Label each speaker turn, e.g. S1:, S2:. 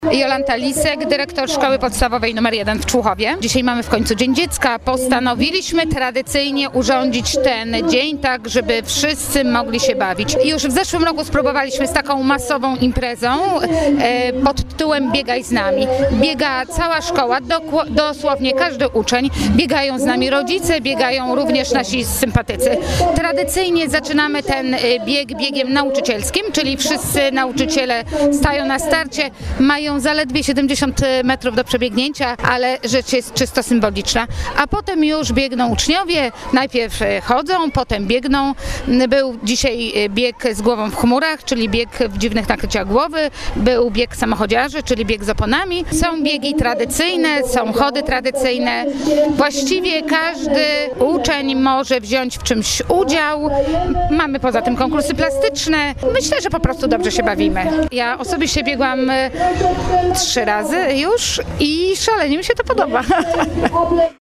S1: Jolanta Lisek, dyrektor Szkoły Podstawowej nr 1 w Człuchowie. Dzisiaj mamy w końcu Dzień Dziecka. Postanowiliśmy tradycyjnie urządzić ten dzień tak, żeby wszyscy mogli się bawić. Już w zeszłym roku spróbowaliśmy z taką masową imprezą pod tytułem Biegaj z nami. Biega cała szkoła, dosłownie każdy uczeń. Biegają z nami rodzice, biegają również nasi sympatycy. Tradycyjnie zaczynamy ten bieg biegiem nauczycielskim, czyli wszyscy nauczyciele stają na starcie, mają zaledwie 70 metrów do przebiegnięcia, ale rzecz jest czysto symboliczna. A potem już biegną uczniowie, najpierw chodzą, potem biegną. Był dzisiaj bieg z głową w chmurach, czyli bieg w dziwnych nakryciach głowy, był bieg samochodziarzy, czyli bieg z oponami. Są biegi tradycyjne, są chody tradycyjne. Właściwie każdy uczeń może wziąć w czymś udział. Mamy poza tym konkursy plastyczne. Myślę, że po prostu dobrze się bawimy. Ja osobiście biegłam 3 razy już i szalenie mi się to podoba.